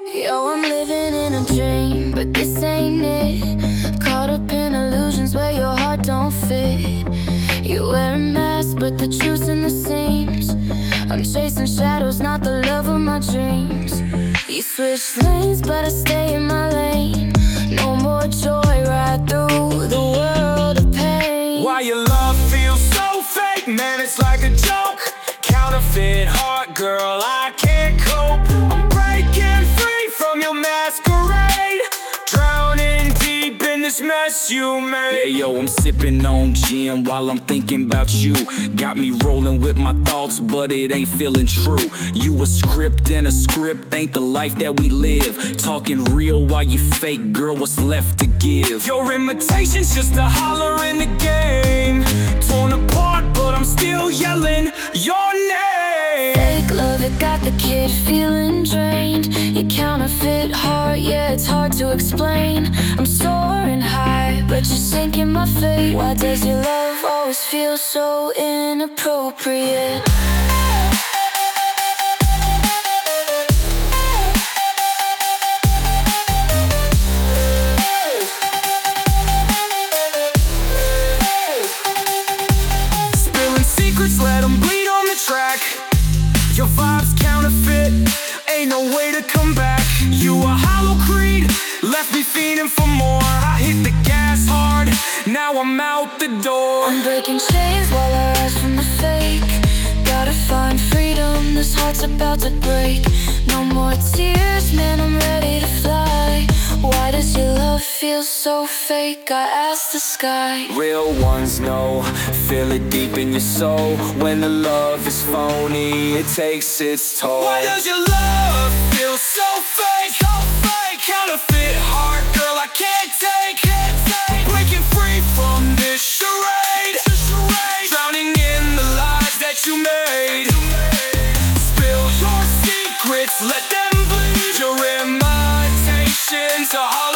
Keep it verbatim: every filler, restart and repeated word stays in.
Yo, I'm living in a dream, but this ain't it. Caught up in illusions where your heart don't fit. You wear a mask, but the truth's in the seams. I'm chasing shadows, not the love of my dreams. You switch lanes, but I stay in my lane. No more joy, ride through the world of pain. Why your love feels so fake, man, it's like a joke. Counterfeit heart, girl, I can't cope. I'm breaking free from your masquerade, drowning deep in this mess you made. Yeah, yo, I'm sipping on gin while I'm thinking about you. Got me rolling with my thoughts, but it ain't feeling true. You a script and a script ain't the life that we live. Talking real while you fake, girl, what's left to give? Your imitation's just a holler in the game. Torn apart, but I'm still yelling your name. Fake love, it got the kid feeling drained. Your counterfeit heart, yeah, it's hard to explain. I'm soaring high, but you're sinking my fate. Why does your love always feel so inappropriate? Spilling secrets, let them bleed on the track. Your vibe's counterfeit, ain't no way to come back. You a hollow creed, left me feeling for more. I hit the gas hard, now I'm out the door. I'm breaking chains while I rise from the fake. Gotta find freedom, this heart's about to break. No more tears, man, I'm ready to fly. Why does your love feel so fake? I ask the sky. Real ones know, feel it deep in your soul. When the love is phony, it takes its toll. Why does your love feel so fake? So fake, counterfeit heart, girl, I can't take. Can't take. Breaking free from this charade, drowning in the lies that you made. Spill your secrets, let them bleed. Your imitation's a heart.